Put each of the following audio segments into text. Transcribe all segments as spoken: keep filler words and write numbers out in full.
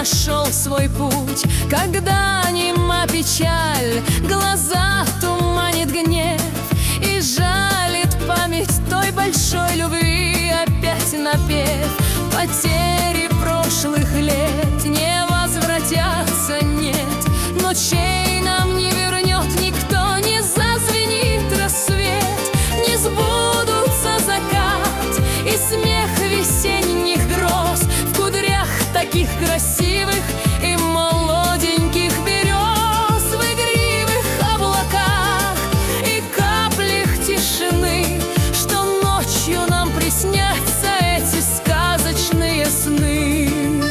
нашел свой путь. Когда нема печаль, глаза туманит гнев, и жалит память той большой любви. Опять напев потери прошлых лет не возвратятся, нет, ночей нам не вернет никто, не зазвенит рассвет, не сбудутся закат и смех весенних гроз в кудрях таких красивых и молоденьких берез, в игривых облаках и каплях тишины, что ночью нам приснятся эти сказочные сны.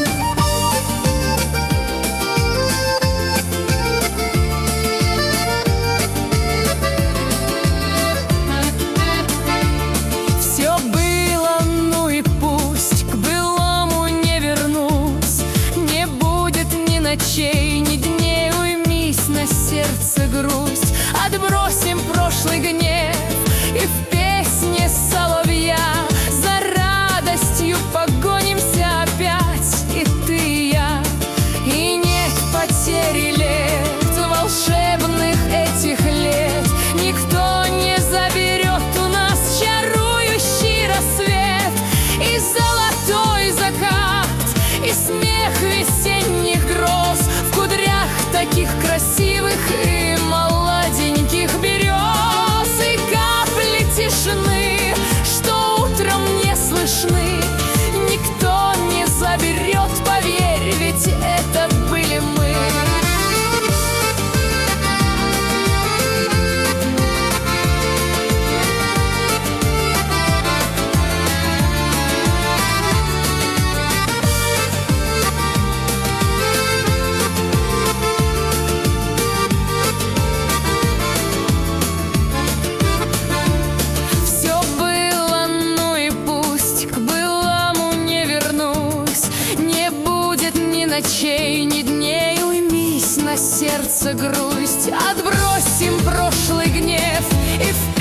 Все было, ну и пусть, к былому не вернусь, не будет ни ночей, ни дней, уймись на сердце грусть. Отбросим прошлый гнев и в песне соловья за радостью погонимся опять, и ты, и я. И нет потери лет, волшебных этих лет, никто не заберет у нас чарующий рассвет и золотой закат, и смех весенних гроз в кудрях таких красивых и молоденьких берез, и капли тишины, что утром не слышны, никто не заберет, поверь, ведь это были мы. Все было, ну и пусть, к былому не вернусь, не будет ни ночей, ни дней, уймись на сердце грусть. Отбросим прошлый гнев и в